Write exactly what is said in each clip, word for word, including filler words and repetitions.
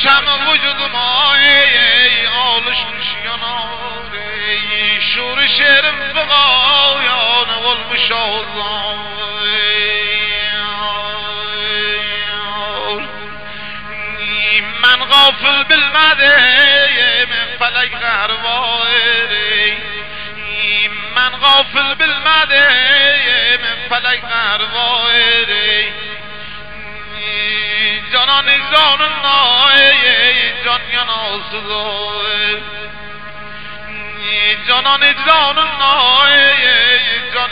شمع وجودم ای آلشمش yanار ey شور شعرم بقایان والمشاهدان من غافل بالمده من فلک غرواره من غافل بالمده من فلک غرواره جانان جانان نای جان یناسدای جانان جانان نای جان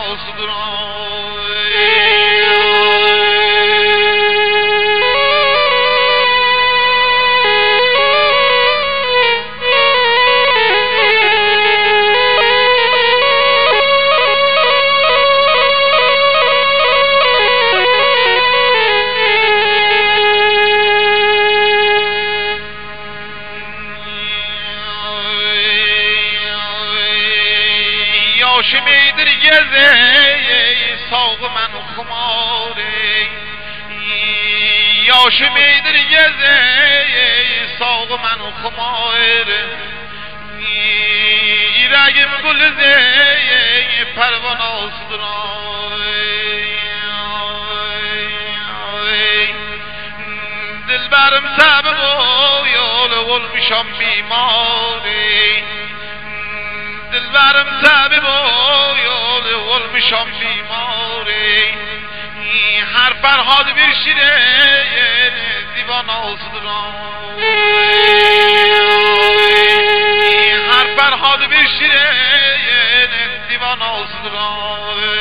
یناسدای شمیدر یزه ساق من خماره یا شمیدر یزه ساق من خماره رگم گلزه پروان آسدرای دل برم تب و یال غل میشم بیماره دلبرم طبیب و یال ول میشم بیماری هر فرهاد بیشیره دیوان آسدران هر فرهاد بیشیره دیوان آسدران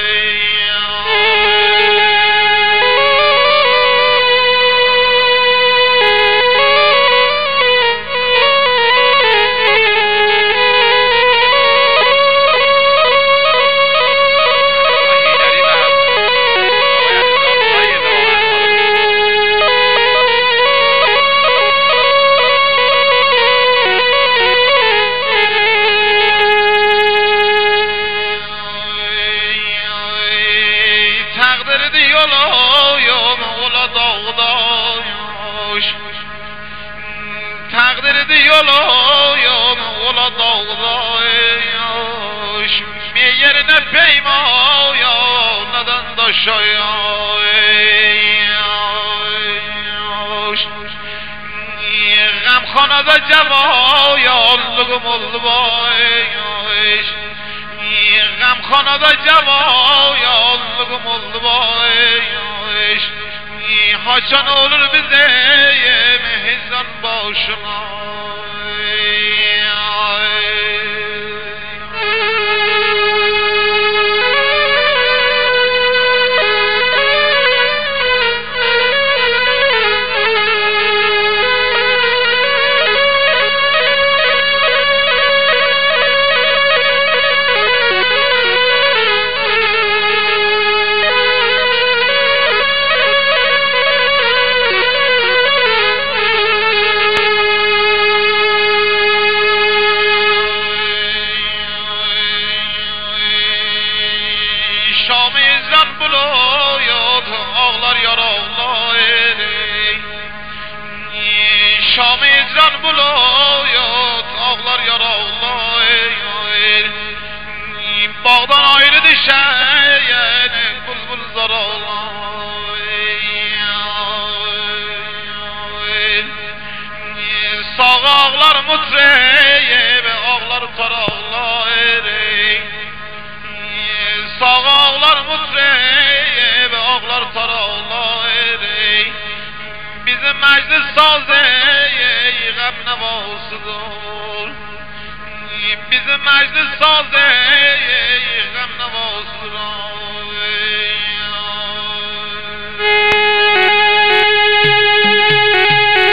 تقدیر دیالا یا مولا داغدایش مییر نپیما یا ندن داشایش غم خانه دا جوا یا لگم البایش غم خانه دا جوا یا لگم البایش هاچان olur bize mehzan başına شام ازران بلایات آغلار یار آغلای باغدان ayrı düşen bulbul zaralay sağ ağlar mutreye ve ağlar tarağlay sağ ağlar mutreye ve ağlar tarağlay bizim meclis sazı غم نوازدار bizim meclis sazı غم نوازدار